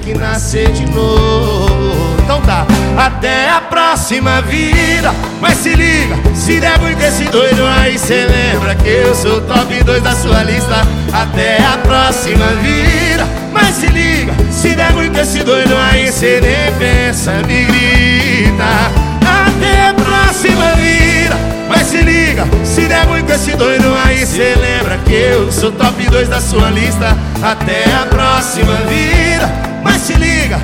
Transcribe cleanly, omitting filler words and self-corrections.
que nascer de novo. Então tá, até a próxima vida. Mas se liga, se der ruim com esse doido aí, cê lembra que eu sou top 2 da sua lista. Até a próxima vida. Mas se liga, se der ruim com esse doido aí, cê nem pensa, me grita. Até a próxima vida. Mas se liga, se der ruim com esse doido aí, cê lembra que eu sou top 2 da sua lista. Até a próxima vida.